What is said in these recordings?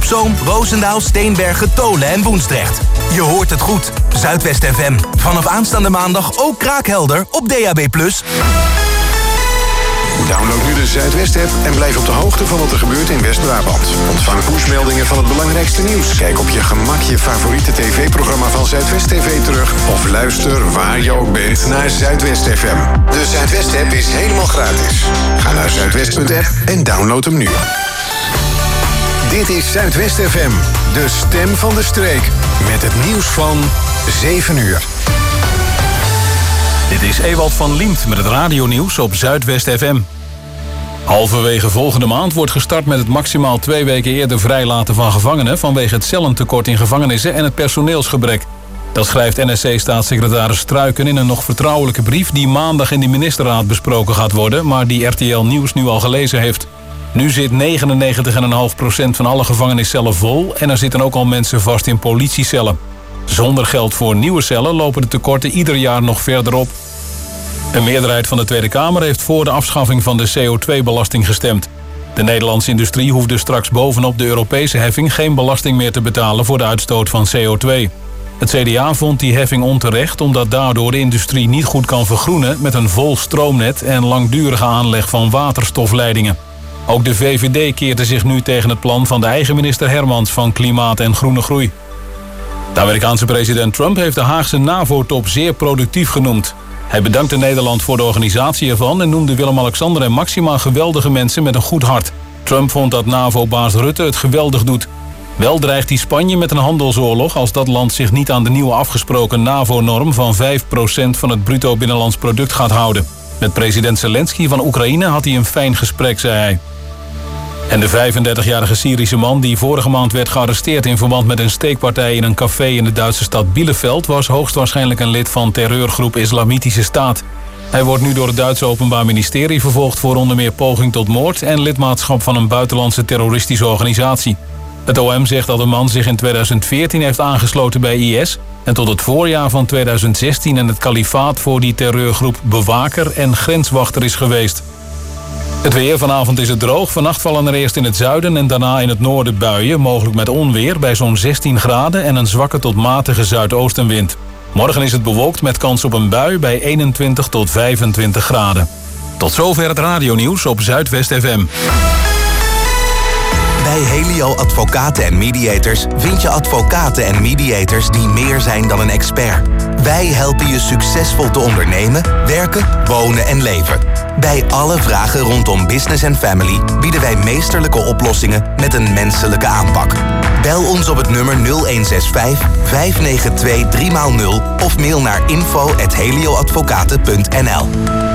Zoom, Roosendaal, Steenbergen, Tolen en Woensdrecht. Je hoort het goed. Zuidwest FM. Vanaf aanstaande maandag ook kraakhelder op DAB+. Download nu de Zuidwest-app en blijf op de hoogte van wat er gebeurt in West-Brabant. Ontvang pushmeldingen van het belangrijkste nieuws. Kijk op je gemak je favoriete tv-programma van Zuidwest TV terug. Of luister waar je ook bent naar Zuidwest FM. De Zuidwest-app is helemaal gratis. Ga naar zuidwest.app en download hem nu. Dit is Zuidwest FM, de stem van de streek. Met het nieuws van 7 uur. Dit is Ewald van Liemt met het radionieuws op Zuidwest FM. Halverwege volgende maand wordt gestart met het maximaal 2 weken eerder vrijlaten van gevangenen vanwege het cellentekort in gevangenissen en het personeelsgebrek. Dat schrijft NSC-staatssecretaris Struiken in een nog vertrouwelijke brief die maandag in de ministerraad besproken gaat worden, maar die RTL Nieuws nu al gelezen heeft. Nu zit 99,5% van alle gevangeniscellen vol en er zitten ook al mensen vast in politiecellen. Zonder geld voor nieuwe cellen lopen de tekorten ieder jaar nog verder op. Een meerderheid van de Tweede Kamer heeft voor de afschaffing van de CO2-belasting gestemd. De Nederlandse industrie hoeft dus straks bovenop de Europese heffing geen belasting meer te betalen voor de uitstoot van CO2. Het CDA vond die heffing onterecht omdat daardoor de industrie niet goed kan vergroenen met een vol stroomnet en langdurige aanleg van waterstofleidingen. Ook de VVD keerde zich nu tegen het plan van de eigen minister Hermans van Klimaat en Groene Groei. De Amerikaanse president Trump heeft de Haagse NAVO-top zeer productief genoemd. Hij bedankte Nederland voor de organisatie ervan en noemde Willem-Alexander en Máxima geweldige mensen met een goed hart. Trump vond dat NAVO-baas Rutte het geweldig doet. Wel dreigt hij Spanje met een handelsoorlog als dat land zich niet aan de nieuwe afgesproken NAVO-norm van 5% van het bruto binnenlands product gaat houden. Met president Zelensky van Oekraïne had hij een fijn gesprek, zei hij. En de 35-jarige Syrische man die vorige maand werd gearresteerd in verband met een steekpartij in een café in de Duitse stad Bielefeld was hoogstwaarschijnlijk een lid van terreurgroep Islamitische Staat. Hij wordt nu door het Duitse Openbaar Ministerie vervolgd voor onder meer poging tot moord en lidmaatschap van een buitenlandse terroristische organisatie. Het OM zegt dat de man zich in 2014 heeft aangesloten bij IS en tot het voorjaar van 2016 in het kalifaat voor die terreurgroep bewaker en grenswachter is geweest. Het weer, vanavond is het droog. Vannacht vallen er eerst in het zuiden en daarna in het noorden buien, mogelijk met onweer, bij zo'n 16 graden en een zwakke tot matige zuidoostenwind. Morgen is het bewolkt met kans op een bui bij 21 tot 25 graden. Tot zover het radionieuws op Zuidwest FM. Bij Helio Advocaten en Mediators vind je advocaten en mediators die meer zijn dan een expert. Wij helpen je succesvol te ondernemen, werken, wonen en leven. Bij alle vragen rondom business en family bieden wij meesterlijke oplossingen met een menselijke aanpak. Bel ons op het nummer 0165 592 3x0 of mail naar info@helioadvocaten.nl.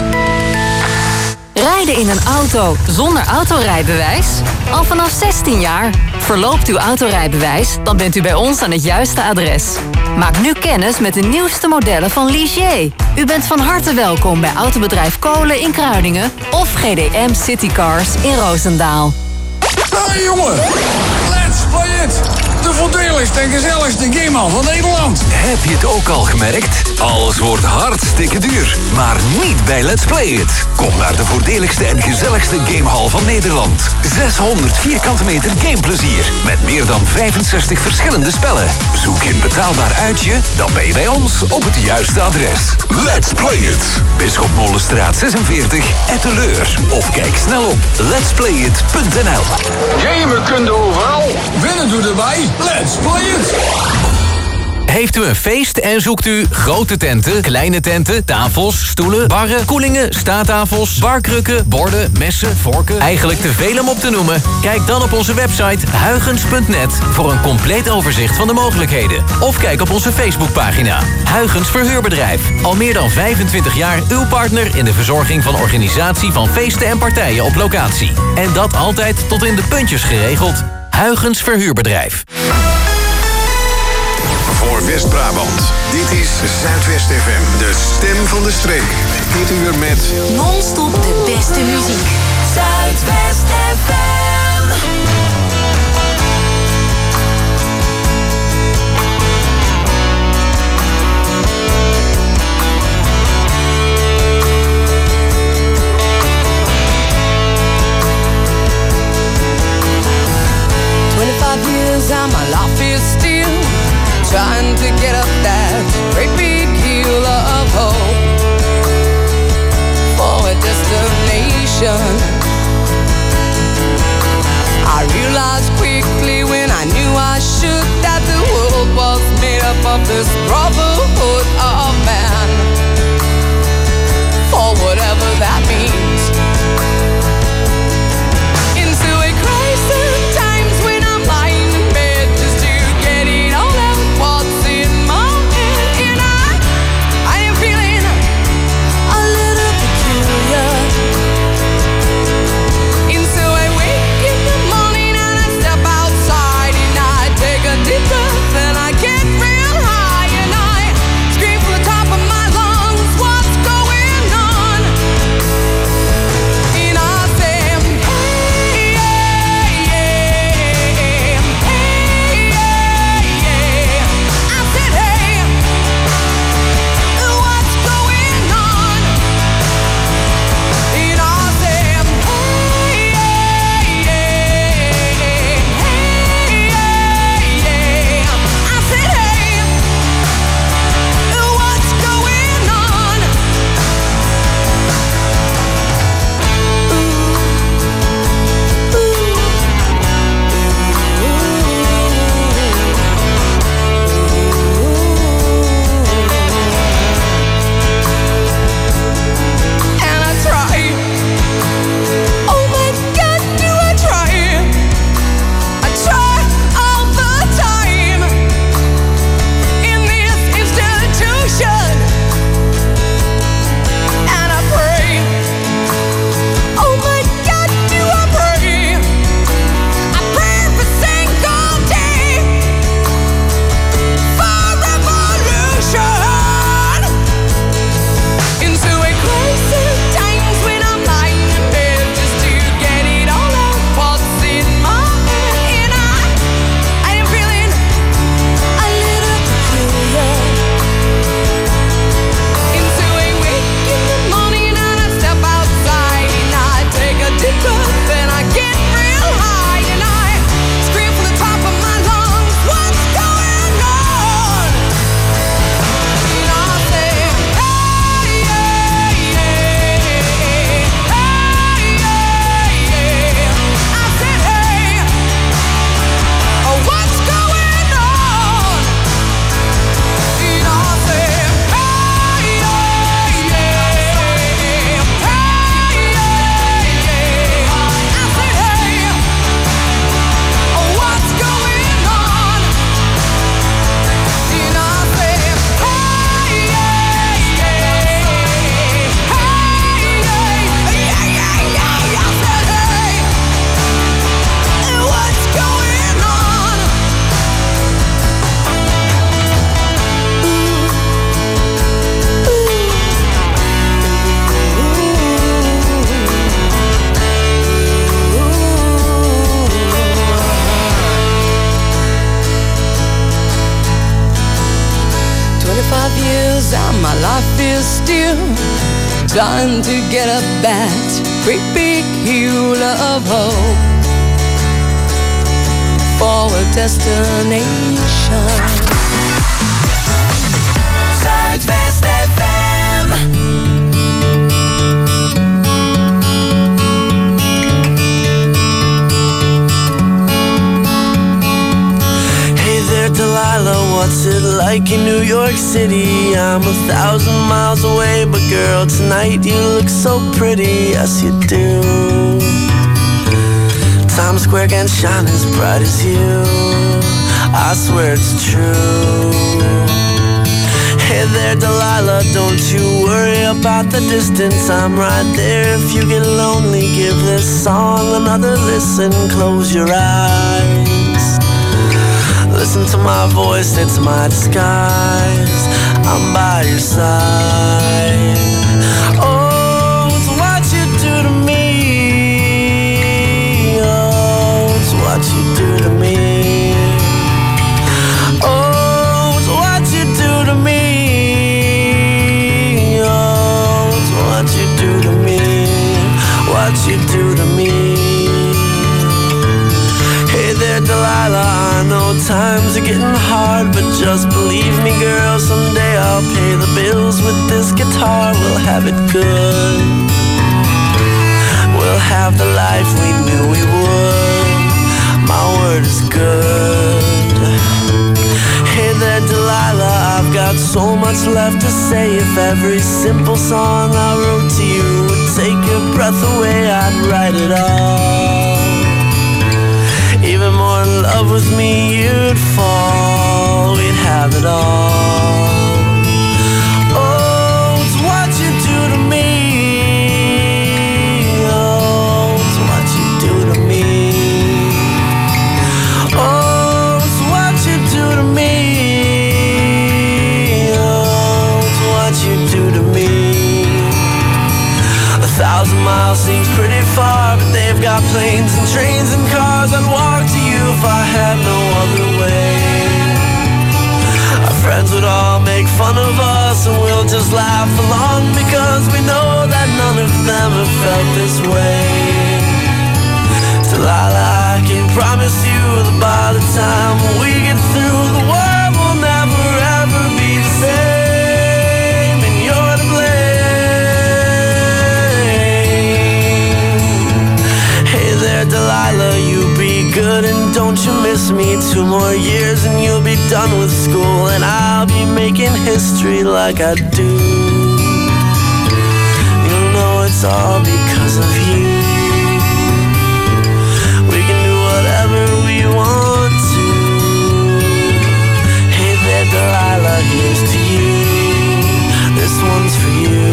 Rijden in een auto zonder autorijbewijs? Al vanaf 16 jaar. Verloopt uw autorijbewijs, dan bent u bij ons aan het juiste adres. Maak nu kennis met de nieuwste modellen van Ligier. U bent van harte welkom bij Autobedrijf Kolen in Kruiningen of GDM Citycars in Roosendaal. Hey jongen, let's play it! De voordeligste en gezelligste gamehal van Nederland. Heb je het ook al gemerkt? Alles wordt hartstikke duur. Maar niet bij Let's Play It. Kom naar de voordeligste en gezelligste gamehal van Nederland. 600 vierkante meter gameplezier. Met meer dan 65 verschillende spellen. Zoek je een betaalbaar uitje? Dan ben je bij ons op het juiste adres. Let's Play It. Bisschopmolenstraat 46, Etteleur. Of kijk snel op letsplayit.nl. Gamen kun je overal. Winnen doe erbij. Let's play it! Heeft u een feest en zoekt u grote tenten, kleine tenten, tafels, stoelen, barren, koelingen, staattafels, barkrukken, borden, messen, vorken? Eigenlijk te veel om op te noemen? Kijk dan op onze website huygens.net voor een compleet overzicht van de mogelijkheden. Of kijk op onze Facebookpagina. Huygens Verhuurbedrijf. Al meer dan 25 jaar uw partner in de verzorging van organisatie van feesten en partijen op locatie. En dat altijd tot in de puntjes geregeld. Huygens Verhuurbedrijf. Voor West-Brabant. Dit is Zuidwest FM, de stem van de streek. Dit uur met Non-stop de beste muziek. Zuidwest FM. Years and my life is still trying to get up that great big hill of hope for a destination. I realized quickly when I knew I should that the world was made up of this brotherhood of man, for whatever that means. Into a crisis times when I'm lying in bed just to get it all out what's in my head, and I am feeling a little peculiar. Into a wake in the morning and I step outside and I take a deep breath and I get real high and I scream from the top of my lungs, what's going on? And I say, hey, yeah, yeah, hey, yeah, yeah. I said, hey, what's going on? And I said, hey, yeah, yeah, hey, yeah, yeah. I said, hey, what's going on? And I try. Oh my God, do I try? I try all the time in this institution, and I pray. Oh my God, do I pray? I pray every single day for revolution. Into a crisis times when I'm lying in bed just to get it all out what's in my head, and I am feeling a little peculiar. Into a wake in the morning and I step outside and I take a deep breath and I get real high and I scream from the top of my lungs, what's going on? And I say, hey, yeah, yeah, hey, yeah, yeah. I said, hey, what's going on? And I say, hey, yeah, yeah, hey, yeah, yeah. I said, hey, what's going on? And I say, hey, yeah, yeah, hey, yeah, yeah. I said, hey, what's going on? Years and my life is still trying to get up that great big hill of hope for a destination. Zuidwest FM. Delilah, what's it like in New York City? I'm 1,000 miles away, but girl, tonight you look so pretty, yes you do. Times Square can't shine as bright as you, I swear it's true. Hey there, Delilah, don't you worry about the distance, I'm right there. If you get lonely, give this song another listen, close your eyes. Listen to my voice, it's my disguise, I'm by your side. Oh, it's what you do to me. Oh, it's what you do to me. Oh, it's what you do to me. Oh, it's what you do to me. What you do to me. Hey there, Delilah, I know times are getting hard, but just believe me, girl, someday I'll pay the bills with this guitar. We'll have it good. We'll have the life we knew we would. My word is good. Hey there, Delilah, I've got so much left to say. If every simple song I wrote to you would take your breath away, I'd write it all. Even more in love with me, you'd fall. We'd have it all. Oh, it's what you do to me. Oh, it's what you do to me. Oh, it's what you do to me. Oh, it's what you do to me. 1,000 miles seems pretty far, but they've got planes and trains and cars. I'd walk to you if I had no other way. Our friends would all make fun of us, and we'll just laugh along, because we know that none of them have felt this way. Delilah, I can promise you that by the time we get through, the world will never ever be the same, and you're to blame. Hey there, Delilah, you be good and don't you miss me. 2 more years and you'll be done with school, and I'll be making history like I do. You'll know it's all because of you. We can do whatever we want to. Hey there, Delilah, here's to you. This one's for you.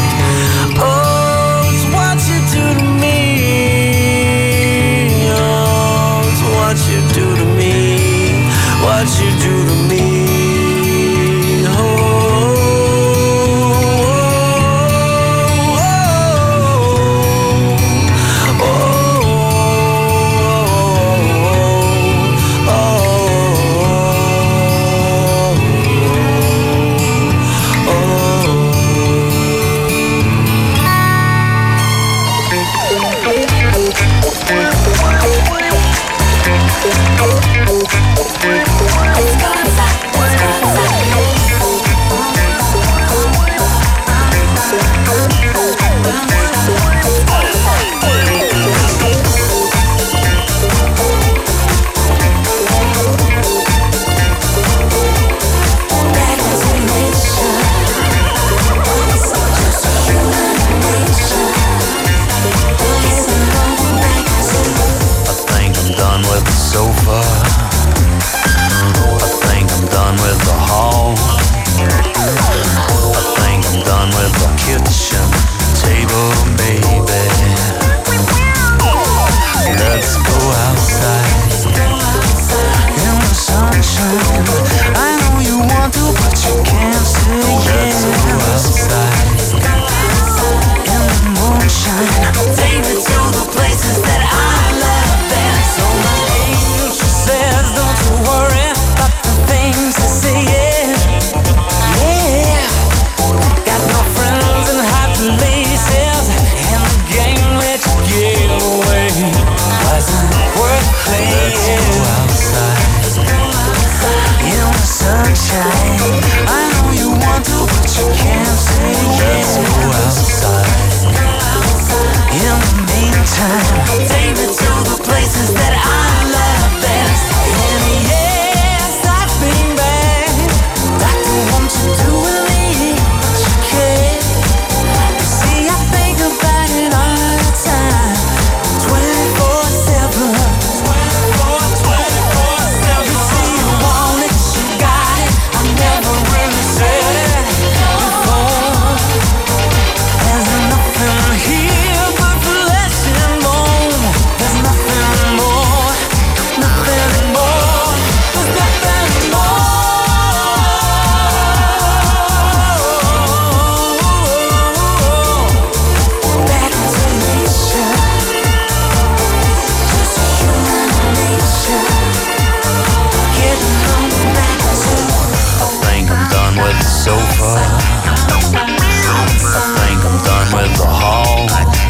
Oh, think I'm done with the hall.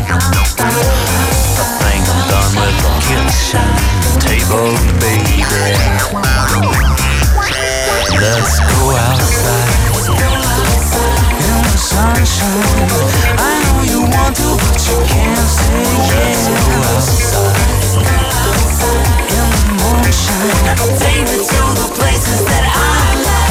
I think I'm done with the kitchen table, baby. Let's go outside in the sunshine. I know you want to, but you can't say yes. Let's go outside in the moonshine. Take me to the places that I love.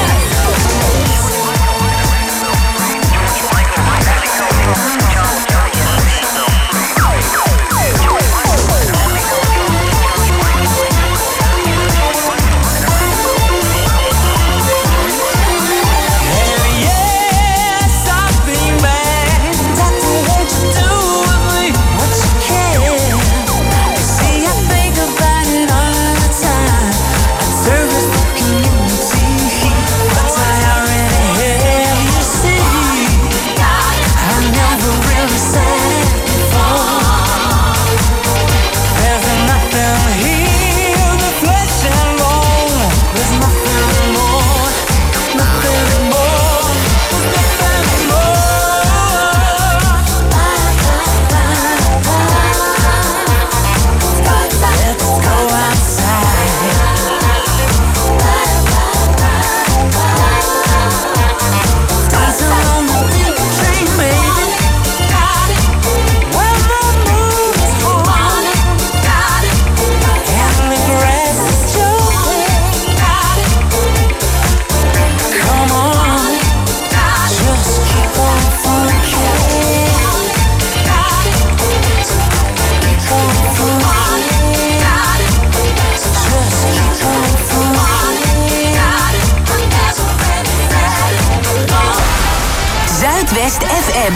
Zuidwest FM.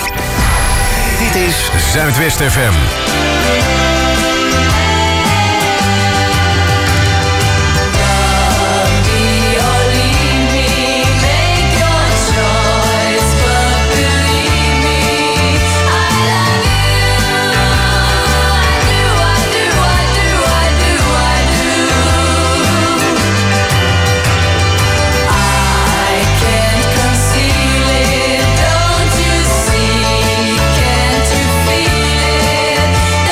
Dit is Zuidwest FM. Can't you feel it?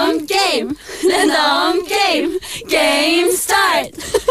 game. Then the game. Game start.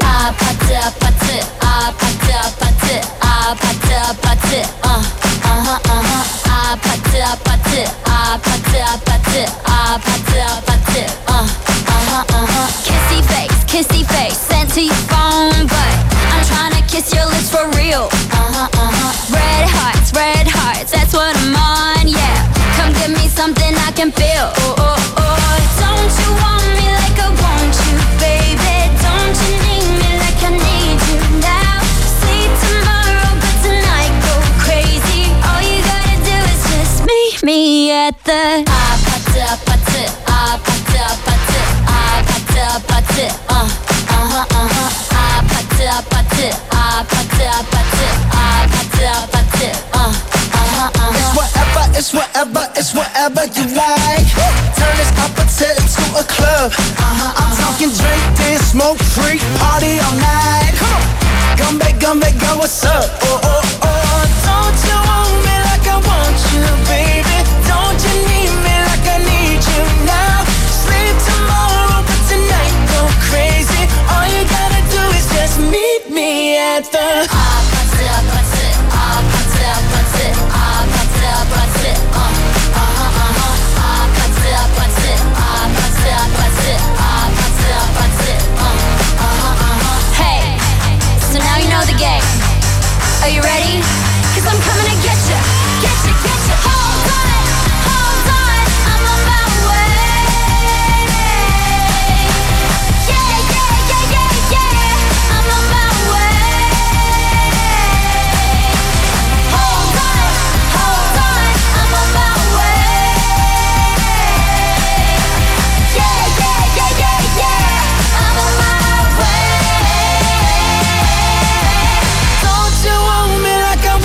Kissy face, sent to your phone, but I'm trying to kiss your lips for real. Red hearts, that's what I'm on, yeah. Come give me something I can feel. Don't you want me like I want you, baby? Don't you need me like I need you now? Sleep tomorrow, but tonight go crazy. All you gotta do is just meet me at the It's whatever you like. Turn this opposite into a club. I'm talking drink, then smoke, freak, party all night. Come on, come back, girl, what's up? Don't you want me like I want you, baby? Don't you need me like I need you now? Sleep tomorrow, but tonight go crazy. All you gotta do is just meet me at the Hey, so now you know the game. Are you ready? 'Cause I'm coming to get you. Hold on, I'm on my way. Yeah, I'm on my way. Hold on, I'm on my way. Yeah, I'm on my way. Don't you want me like I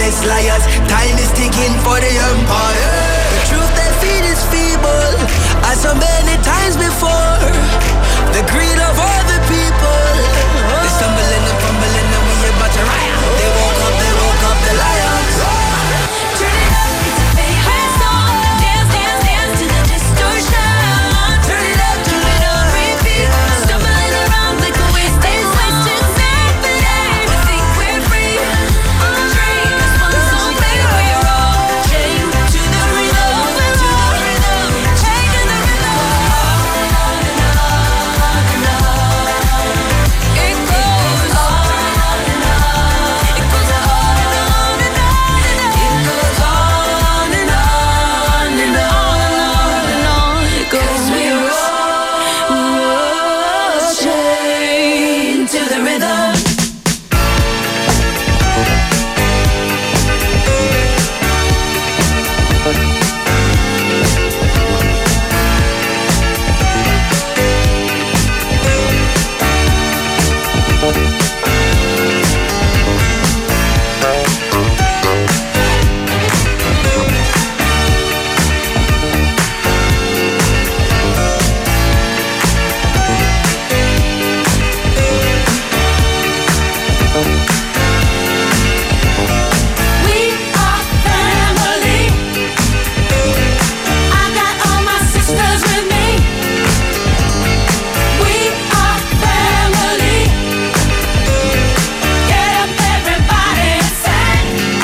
honest liars. Time is ticking for the empire. The truth they feed is feeble, as so many times before. The greed of all the people. They stumbling and fumbling and we about to riot. They woke up the lions. Turn it up, it's a favorite song. Dance, dance, dance to the distortion. Turn it up, repeat. Stumbling around like a wasted Saturday. We think we're free. Dream this one song, baby, we're all chained to the rhythm, chained to the rhythm. It goes on and on. It goes on and on and on. It goes on and on and on and on. It goes. 'Cause we're all chained to the rhythm. We are family. I got all my sisters with me. We are family. Get up, everybody, and sing.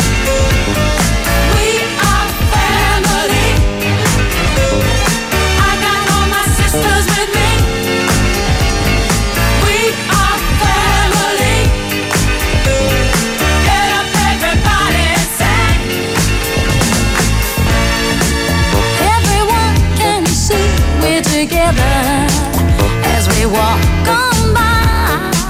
We are family. I got all my sisters with me. We are family. Get up, everybody, and sing. Everyone can see we're together as we walk on by,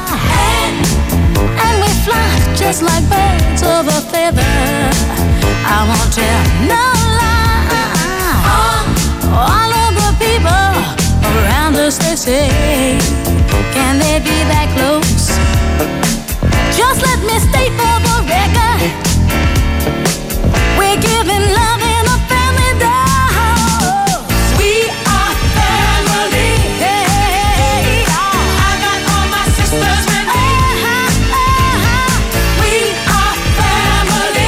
and we fly just like birds of a feather. I won't tell no lie. All of the people around us, they say, can they be that close? Just let me state for the record, we're giving love in a family dose. We are family. I got all my sisters with me. We are family.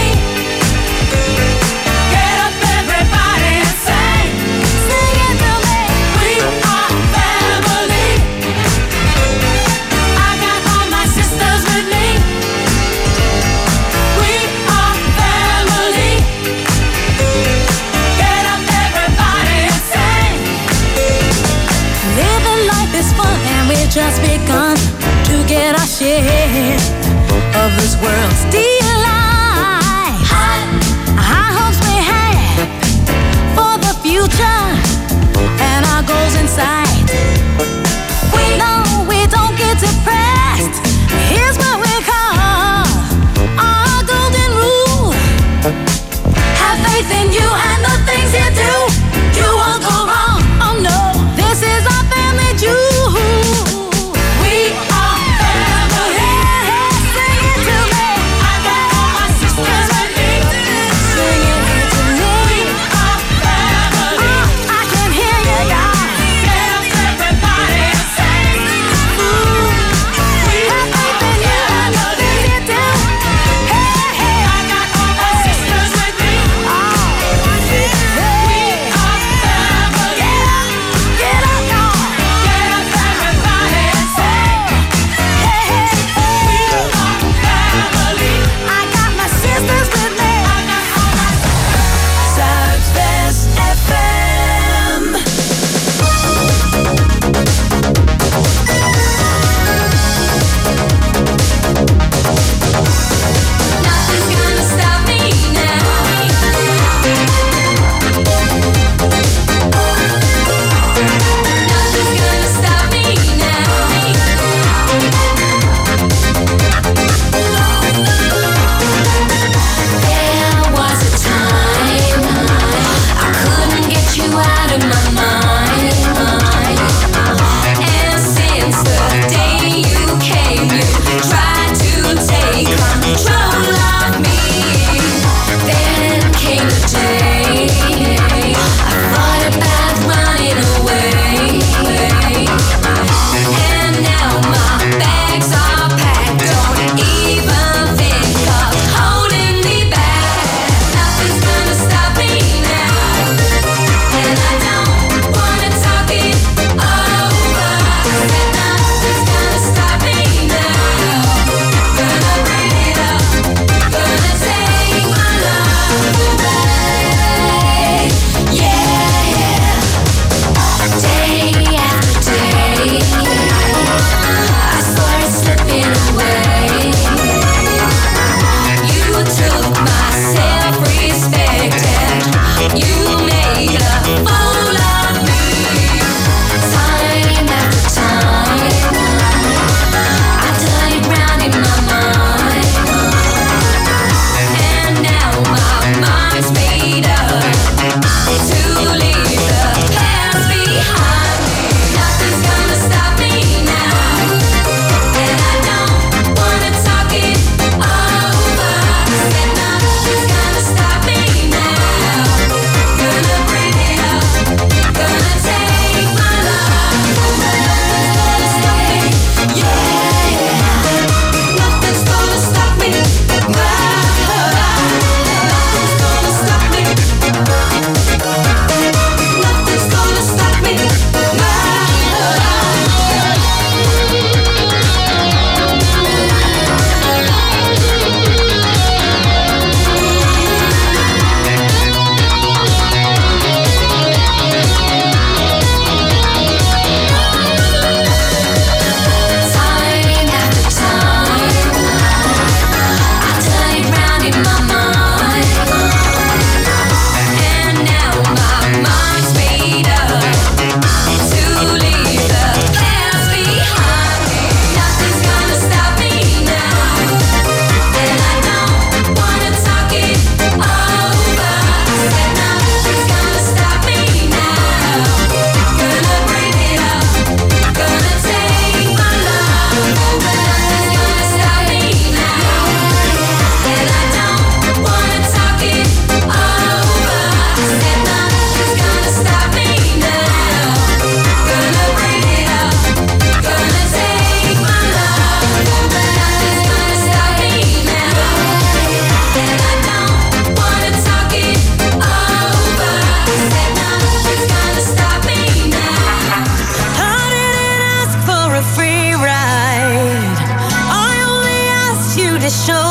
Get up, everybody, and sing. Sing it to me. We are family. I got all my sisters with me.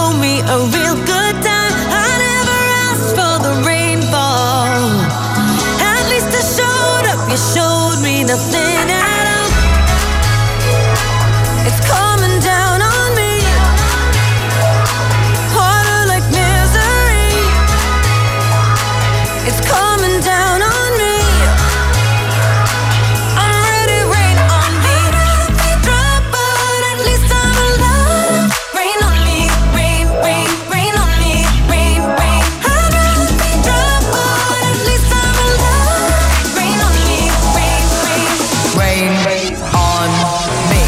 show me a real good time. I never asked for the rainfall. At least I showed up, you showed me nothing at all. It's coming down on me. Harder like misery. It's coming down on me. I'm ready, rain on me. Drop, but at least I'm alive. Rain on me, rain, rain, rain on me, rain, rain. I'd rather be drop, but at least I'm alive. Rain on me, rain, rain. Rain on me.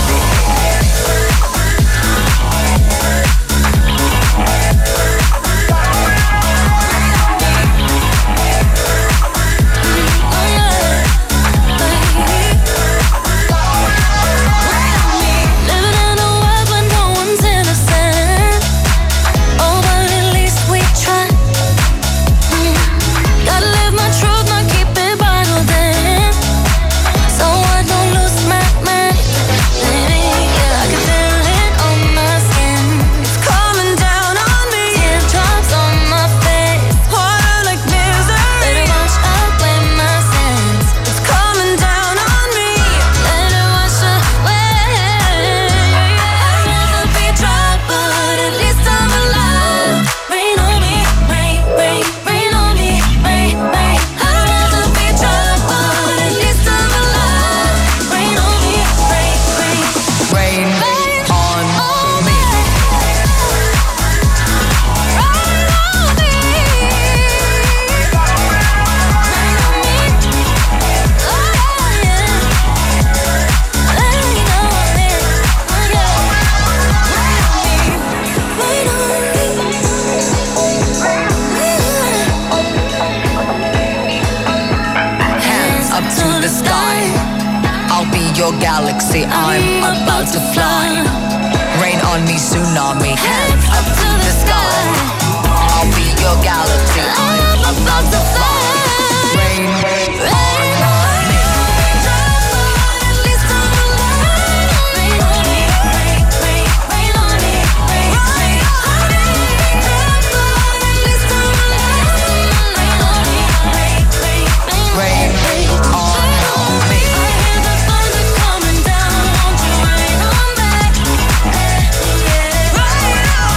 Living in a world where no one's innocent. Oh, but at least we try. Gotta live my truth, not keep it bottled in. So I don't lose my mind. Yeah, I can feel it on my skin. It's coming down on me. Teardrops on my face. Harder like misery. Let it wash away my sins. It's coming down on me. Let it wash away. I'd rather be dry, but at least I'm alive. Rain on me, rain, rain, rain on me, rain, rain. I'd rather be dry, but at least I'm alive. Rain on me, rain, rain. Rain on me. Hands up to the sky. I'll be your galaxy. I'm about to fly. Rain on me, tsunami. Hands up to the sky. I'll be your galaxy. I'm about to fly. Rain on me. Rain on me. Coming down, won't you rain on me?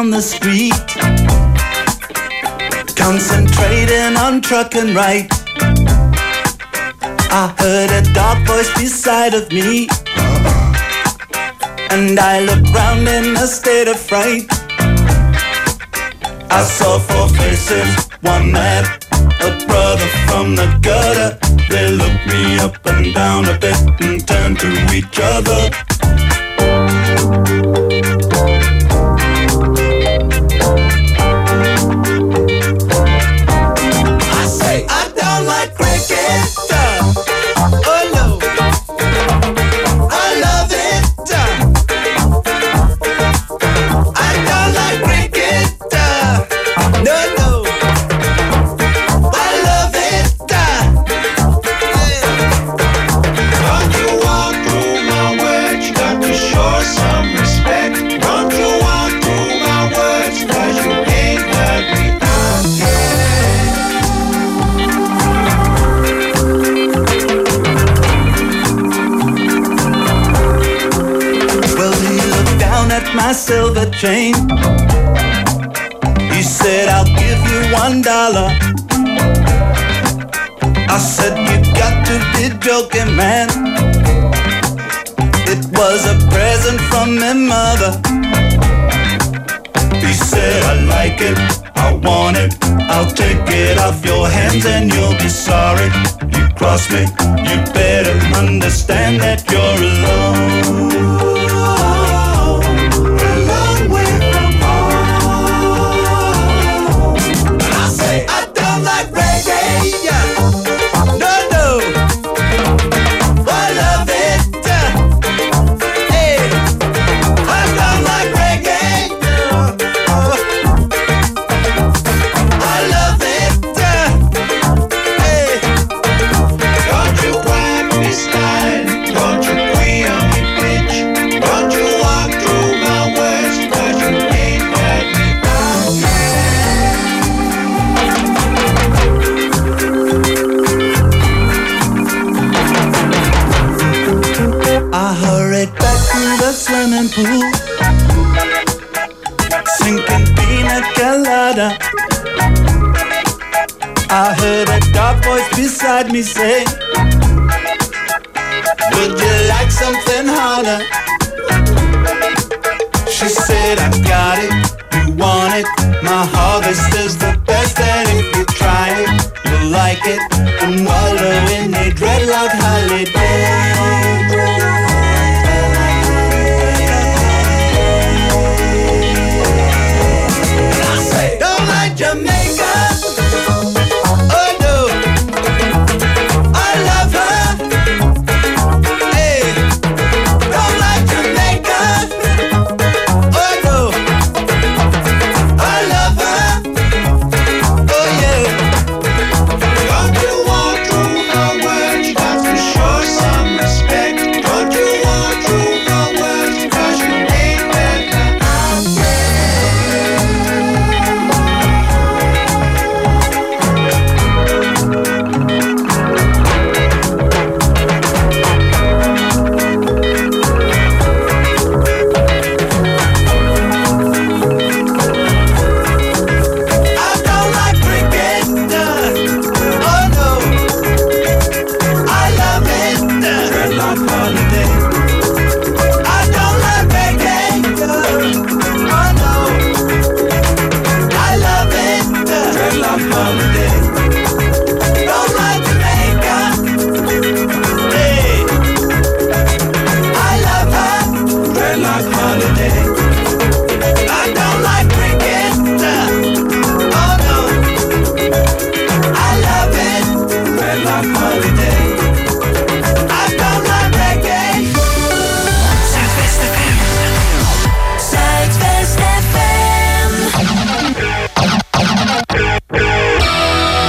down the street, concentrating on trucking right. I heard a dark voice beside of me, and I looked round in a state of fright. I saw four faces, one man, a brother from the gutter. They looked me up and down a bit and turned to each other. I say I don't like cricket. Oh no, I love it. I don't like cricket. No, no, I love it. Don't you walk through my words, you got to show some respect. Don't you walk through my words, 'cause you ain't heard me out yet. Well, he looked down at my silver chain. He said, I'll give you $1. I said, you got to be joking, man. It was a present from my mother. He said, I like it, I want it, I'll take it off your hands and you'll be sorry. You cross me, you better understand that you're alone. A long way from home. And I say, I don't like reggae. No, no, I love it. Hey, I don't like reggae. I love it. Hey, don't you whack me style, don't you queen on me bitch, don't you walk through my words, 'cause you ain't heard me out I hurried back to the swimming pool, sinking pina colada. I heard a dark voice beside me say, would you like something harder? She said, I got it, you want it, my harvest is the best, and if you try it, you'll like it, and wallow in a dreadlock holiday. And I say, don't like Jamaica. Oh no, I love her. Hey, don't like Jamaica. Oh no, I love her. Oh yeah. Don't you walk through my words, you got to show some respect. Don't you walk through my words, 'cause you ain't heard me out I don't like cricket. Oh no, I love it. Dreadlock holiday. I don't like reggae. Oh no, I love it. Dreadlock holiday. Don't like Jamaica. Hey, I love her. Dreadlock holiday. I don't like cricket. Oh no, I love it. Dreadlock holiday. I don't like reggae. Zuidwest FM. Zuidwest FM.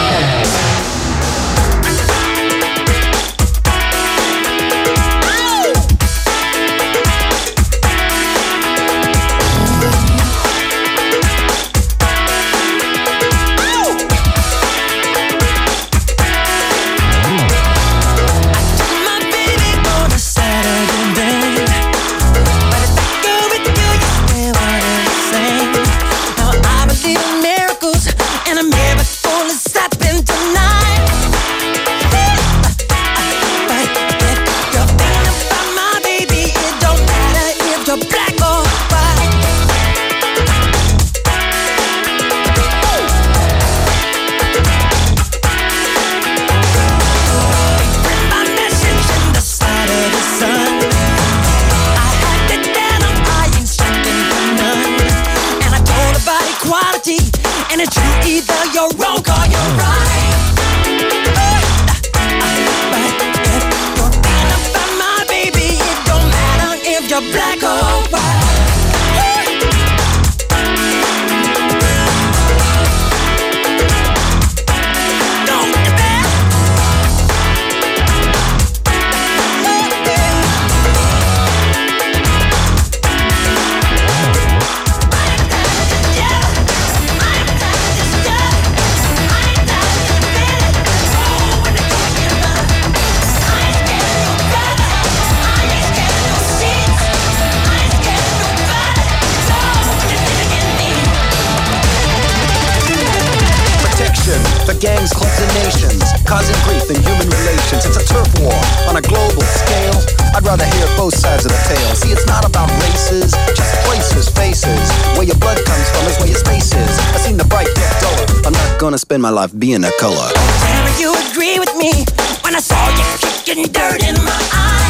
for gangs, clubs, and nations, causing grief in human relations. It's a turf war on a global scale. I'd rather hear both sides of the tale. See, it's not about races, just places, faces. Where your blood comes from is where your space is. I seen the bright get duller. I'm not gonna spend my life being a color. Sarah, you agree with me when I saw you kicking dirt in my eye.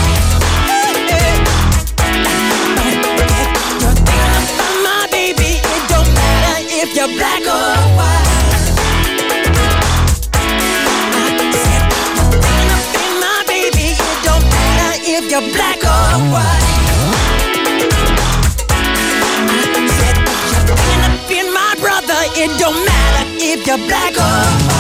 You're thinking about my baby. It don't matter if you're black or white. If you're black or white, I said you're up in my brother. It don't matter if you're black or white.